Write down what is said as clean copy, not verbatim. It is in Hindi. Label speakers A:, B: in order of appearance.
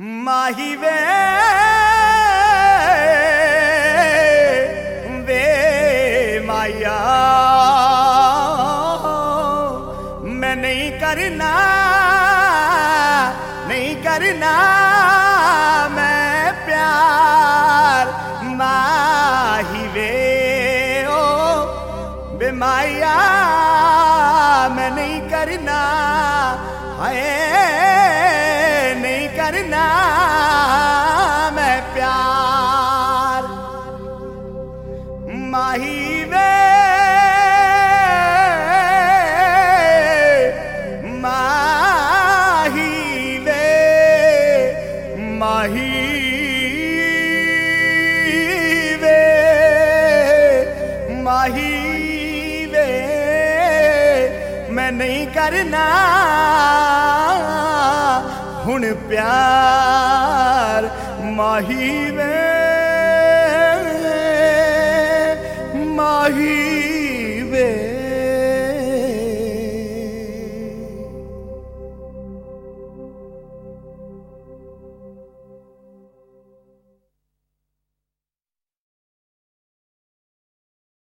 A: माही वे वे माया मैं नहीं करना मैं प्यार माही वे ओ वे माया मैं नहीं करना हाय नहीं करना मैं प्यार माही वे माही वे माही वे माही वे मैं नहीं करना हुण प्यार माही वे।